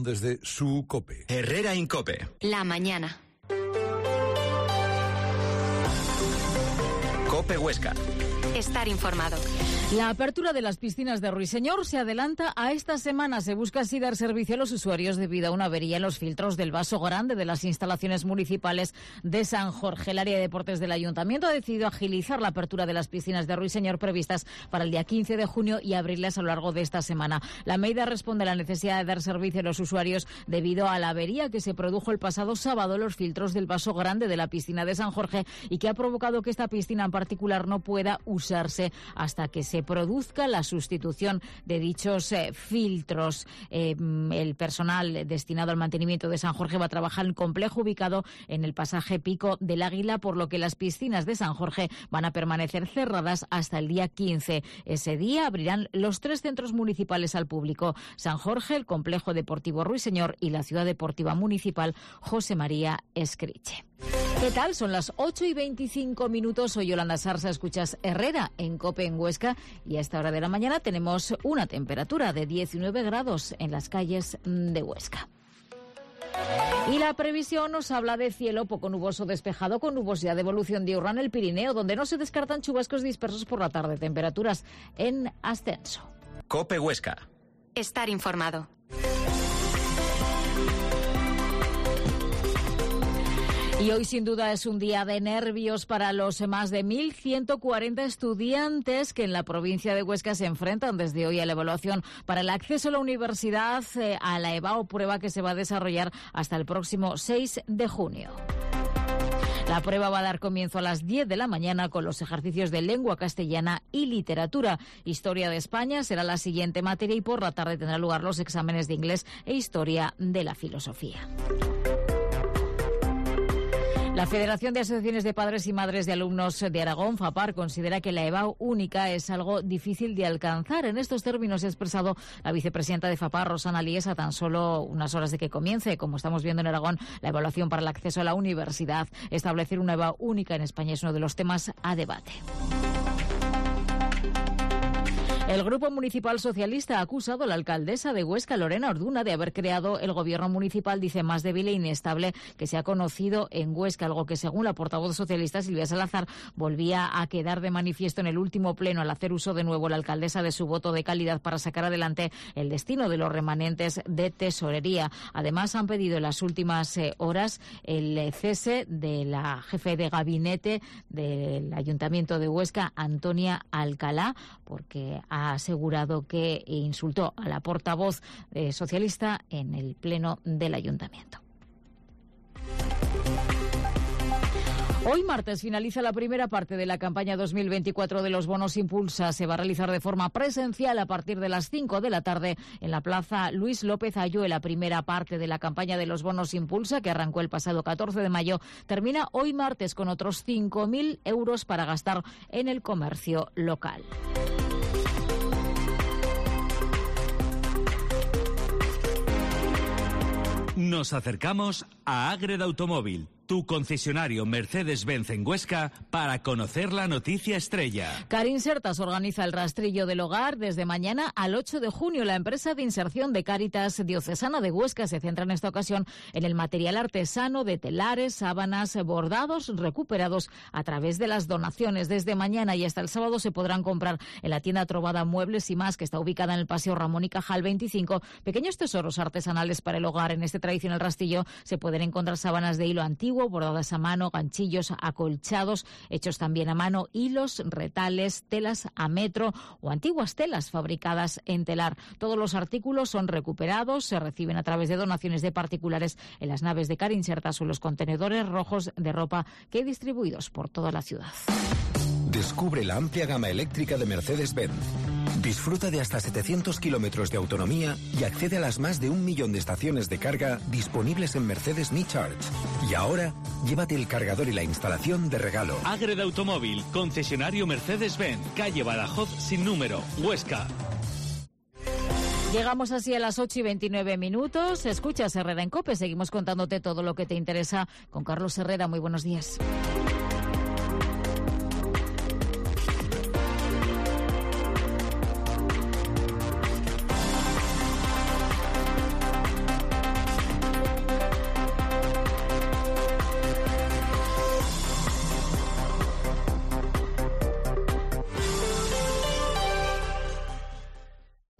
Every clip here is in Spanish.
Desde su COPE. Herrera Incope. La mañana. COPE Huesca. Estar informado. La apertura de las piscinas de Ruiseñor se adelanta a esta semana. Se busca así dar servicio a los usuarios debido a una avería en los filtros del vaso grande de las instalaciones municipales de San Jorge. El área de deportes del Ayuntamiento ha decidido agilizar la apertura de las piscinas de Ruiseñor previstas para el día 15 de junio y abrirlas a lo largo de esta semana. La medida responde a la necesidad de dar servicio a los usuarios debido a la avería que se produjo el pasado sábado en los filtros del vaso grande de la piscina de San Jorge y que ha provocado que esta piscina en particular no pueda usarse hasta que se produzca la sustitución de dichos filtros. El personal destinado al mantenimiento de San Jorge va a trabajar en el complejo ubicado en el pasaje Pico del Águila, por lo que las piscinas de San Jorge van a permanecer cerradas hasta el día 15. Ese día abrirán los 3 centros municipales al público: San Jorge, el complejo deportivo Ruiseñor y la ciudad deportiva municipal José María Escriche. ¿Qué tal? Son las 8:25. Soy Yolanda Sarsa, escuchas Herrera en COPE en Huesca y a esta hora de la mañana tenemos una temperatura de 19 grados en las calles de Huesca. Y la previsión nos habla de cielo poco nuboso despejado con nubosidad de evolución diurna en el Pirineo, donde no se descartan chubascos dispersos por la tarde, temperaturas en ascenso. COPE Huesca. Estar informado. Y hoy sin duda es un día de nervios para los más de 1.140 estudiantes que en la provincia de Huesca se enfrentan desde hoy a la evaluación para el acceso a la universidad, a la EBAU, prueba que se va a desarrollar hasta el próximo 6 de junio. La prueba va a dar comienzo a las 10 de la mañana con los ejercicios de lengua castellana y literatura. Historia de España será la siguiente materia y por la tarde tendrán lugar los exámenes de inglés e historia de la filosofía. La Federación de Asociaciones de Padres y Madres de Alumnos de Aragón, FAPAR, considera que la EBAU única es algo difícil de alcanzar. En estos términos se ha expresado la vicepresidenta de FAPAR, Rosana Lies, a tan solo unas horas de que comience, como estamos viendo en Aragón, la evaluación para el acceso a la universidad. Establecer una EBAU única en España es uno de los temas a debate. El Grupo Municipal Socialista ha acusado a la alcaldesa de Huesca, Lorena Orduna, de haber creado el gobierno municipal, dice, más débil e inestable que se ha conocido en Huesca, algo que según la portavoz socialista Silvia Salazar volvía a quedar de manifiesto en el último pleno al hacer uso de nuevo la alcaldesa de su voto de calidad para sacar adelante el destino de los remanentes de tesorería. Además, han pedido en las últimas horas el cese de la jefe de gabinete del Ayuntamiento de Huesca, Antonia Alcalá, porque ha asegurado que insultó a la portavoz socialista en el pleno del ayuntamiento. Hoy martes finaliza la primera parte de la campaña 2024 de los bonos Impulsa. Se va a realizar de forma presencial a partir de las 5 de la tarde en la Plaza Luis López Aylló. La primera parte de la campaña de los bonos Impulsa, que arrancó el pasado 14 de mayo, termina hoy martes con otros 5.000 euros para gastar en el comercio local. Nos acercamos a Ágreda Automóvil, tu concesionario Mercedes-Benz en Huesca, para conocer la noticia estrella. Carinsertas organiza el rastrillo del hogar desde mañana al 8 de junio. La empresa de inserción de Cáritas Diocesana de Huesca se centra en esta ocasión en el material artesano de telares, sábanas, bordados recuperados a través de las donaciones. Desde mañana y hasta el sábado se podrán comprar en la tienda Trovada Muebles y Más, que está ubicada en el Paseo Ramón y Cajal 25, pequeños tesoros artesanales para el hogar. En este tradicional rastrillo se pueden encontrar sábanas de hilo antiguo, bordadas a mano, ganchillos acolchados, hechos también a mano, hilos, retales, telas a metro o antiguas telas fabricadas en telar. Todos los artículos son recuperados, se reciben a través de donaciones de particulares en las naves de Carinsertas o en los contenedores rojos de ropa que hay distribuidos por toda la ciudad. Descubre la amplia gama eléctrica de Mercedes-Benz. Disfruta de hasta 700 kilómetros de autonomía y accede a las más de 1 millón de estaciones de carga disponibles en Mercedes Me Charge. Y ahora, llévate el cargador y la instalación de regalo. Ágreda Automóvil, concesionario Mercedes-Benz, calle Badajoz sin número, Huesca. Llegamos así a las 8:29. Escuchas Herrera en COPE. Seguimos contándote todo lo que te interesa con Carlos Herrera. Muy buenos días.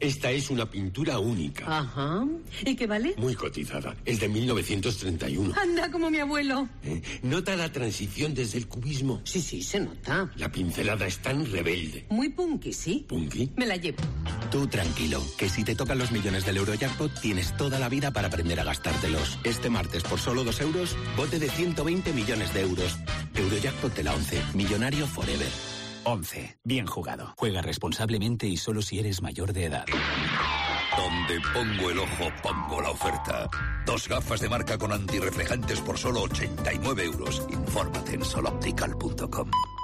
Esta es una pintura única. Ajá. ¿Y qué vale? Muy cotizada. Es de 1931. Anda, como mi abuelo. ¿Nota la transición desde el cubismo? Sí, se nota. La pincelada es tan rebelde. Muy punky, ¿sí? ¿Punky? Me la llevo. Tú tranquilo, que si te tocan los millones del Eurojackpot, tienes toda la vida para aprender a gastártelos. Este martes, por solo 2 euros, bote de 120 millones de euros. Eurojackpot de la 11. Millonario forever. 11. Bien jugado. Juega responsablemente y solo si eres mayor de edad. Donde pongo el ojo, pongo la oferta. 2 gafas de marca con antirreflejantes por solo 89 euros. Infórmate en soloptical.com.